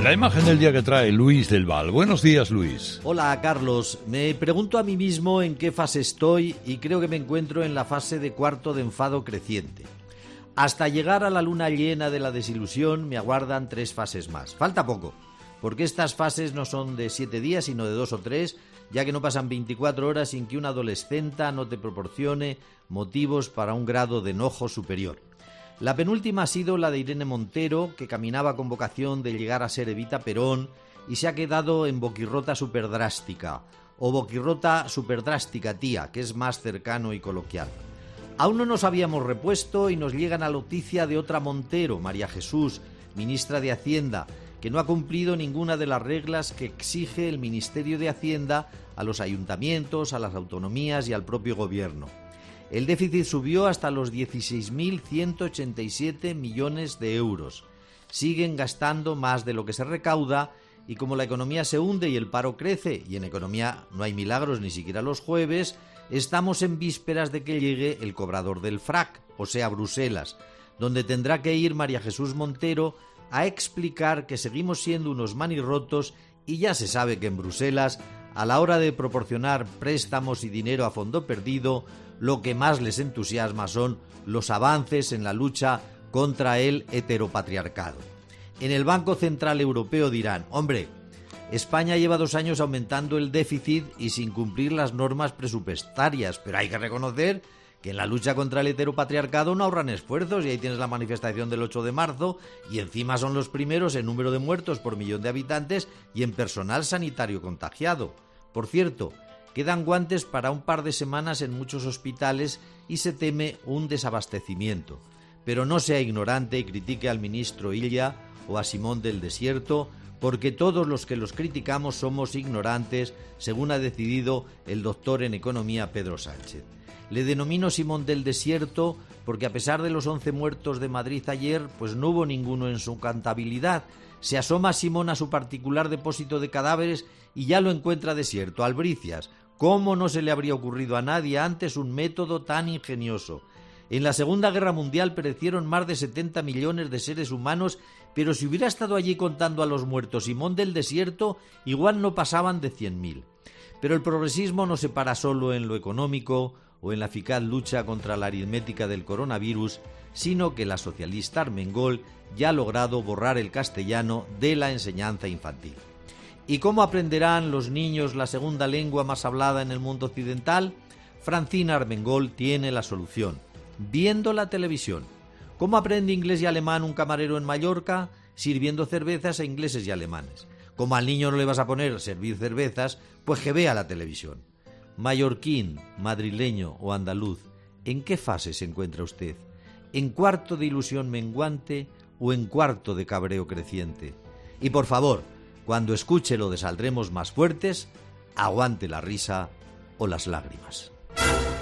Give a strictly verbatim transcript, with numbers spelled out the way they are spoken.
La imagen del día que trae Luis del Val. Buenos días, Luis. Hola, Carlos. Me pregunto a mí mismo en qué fase estoy y creo que me encuentro en la fase de cuarto de enfado creciente. Hasta llegar a la luna llena de la desilusión me aguardan tres fases más. Falta poco, porque estas fases no son de siete días, sino de dos o tres, ya que no pasan veinticuatro horas sin que una adolescenta no te proporcione motivos para un grado de enojo superior. La penúltima ha sido la de Irene Montero, que caminaba con vocación de llegar a ser Evita Perón y se ha quedado en boquirrota superdrástica, o boquirrota superdrástica tía, que es más cercano y coloquial. Aún no nos habíamos repuesto y nos llega la noticia de otra Montero, María Jesús, ministra de Hacienda, que no ha cumplido ninguna de las reglas que exige el Ministerio de Hacienda a los ayuntamientos, a las autonomías y al propio gobierno. El déficit subió hasta los dieciséis mil ciento ochenta y siete millones de euros. Siguen gastando más de lo que se recauda y como la economía se hunde y el paro crece, y en economía no hay milagros ni siquiera los jueves, estamos en vísperas de que llegue el cobrador del frac, o sea, Bruselas, donde tendrá que ir María Jesús Montero a explicar que seguimos siendo unos manirrotos y ya se sabe que en Bruselas, a la hora de proporcionar préstamos y dinero a fondo perdido, lo que más les entusiasma son los avances en la lucha contra el heteropatriarcado. En el Banco Central Europeo dirán, hombre, España lleva dos años aumentando el déficit y sin cumplir las normas presupuestarias, pero hay que reconocer que en la lucha contra el heteropatriarcado no ahorran esfuerzos y ahí tienes la manifestación del ocho de marzo y encima son los primeros en número de muertos por millón de habitantes y en personal sanitario contagiado. Por cierto, quedan guantes para un par de semanas en muchos hospitales y se teme un desabastecimiento. Pero no sea ignorante y critique al ministro Illa o a Simón del Desierto, porque todos los que los criticamos somos ignorantes, según ha decidido el doctor en economía Pedro Sánchez. Le denomino Simón del Desierto porque a pesar de los once muertos de Madrid ayer, pues no hubo ninguno en su contabilidad. Se asoma Simón a su particular depósito de cadáveres y ya lo encuentra desierto. Albricias, ¿cómo no se le habría ocurrido a nadie antes un método tan ingenioso? En la Segunda Guerra Mundial perecieron más de setenta millones de seres humanos, pero si hubiera estado allí contando a los muertos Simón del Desierto, igual no pasaban de cien mil. Pero el progresismo no se para solo en lo económico o en la eficaz lucha contra la aritmética del coronavirus, sino que la socialista Armengol ya ha logrado borrar el castellano de la enseñanza infantil. ¿Y cómo aprenderán los niños la segunda lengua más hablada en el mundo occidental? Francina Armengol tiene la solución: viendo la televisión. ¿Cómo aprende inglés y alemán un camarero en Mallorca? Sirviendo cervezas a ingleses y alemanes. Como al niño no le vas a poner servir cervezas, pues que vea la televisión. Mallorquín, madrileño o andaluz, ¿en qué fase se encuentra usted? ¿En cuarto de ilusión menguante o en cuarto de cabreo creciente? Y por favor, cuando escuche lo de Saldremos Más Fuertes, aguante la risa o las lágrimas.